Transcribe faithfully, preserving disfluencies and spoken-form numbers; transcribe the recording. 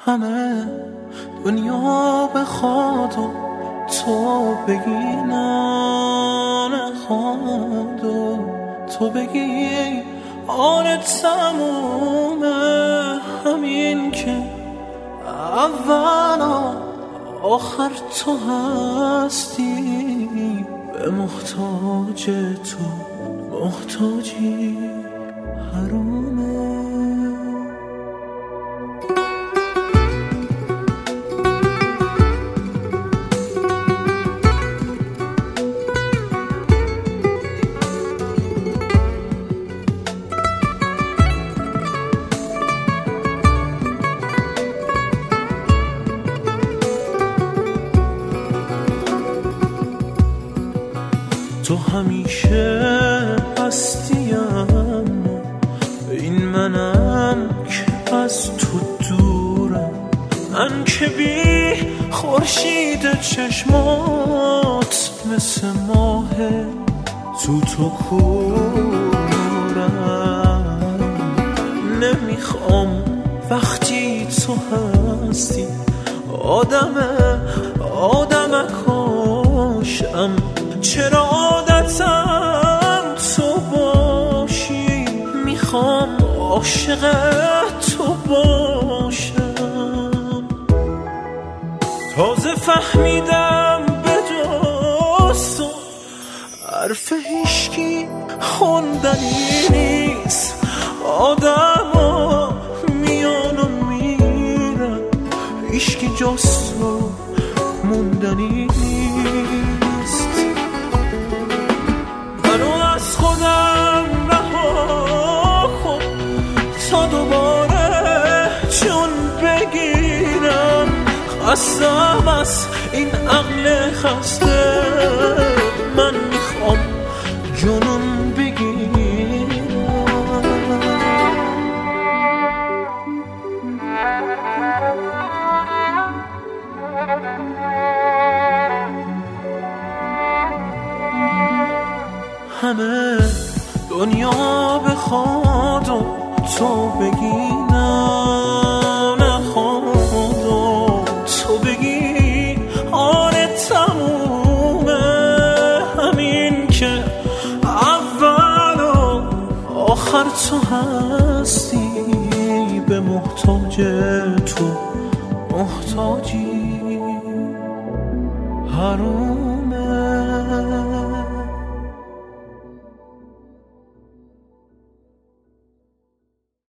همه دنیا بخواد و تو بگی نه نخواد و تو بگی آره تمومه، همین که اول و آخر تو هستی، به محتاج تو محتاجی حرومه. تو همیشه هستیم، این منم که از تو دورم، من که بی خورشید چشمات مثل ماه تو تو کورم. نمیخوام وقتی تو هستی آدم آدم کاشم، چرا عادتم تو باشی، میخوام عاشق تو باشم. تازه فهمیدم به جز تو حرف هیشکی خوندنی نیست، آدم ها میان و میرن، هیشکی جز تو موندنی نیست. از خودم رها کن تا دوباره چون بگیرم، خستم از این عقل خسته، من میخوام جنون بگیرم. همه دنیا بخواد و تو بگی نه نخواد و تو بگی آره تمومه، همین که اول و آخر تو هستی، به محتاج تو محتاجی حروم.